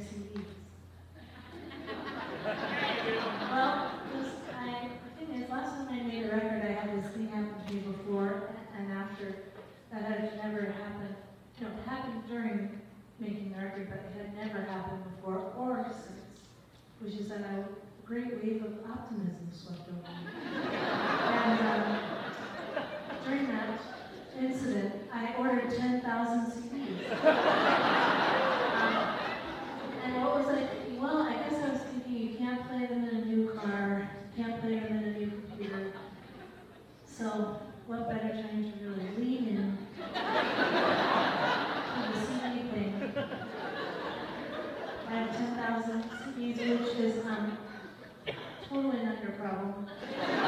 CDs? Well, the thing is, last time I made a record, I had this thing happen to me before and after that had never happened. You know, it happened during making the record, but it had never happened before or since, which is that a great wave of optimism swept over me. And during that incident, I ordered 10,000 CDs. And what was like, well, I guess I was thinking you can't play them in a new car, you can't play them in a new computer. So, what better time to really lean in to the CD thing? I have 10,000 CDs, which is totally not your problem.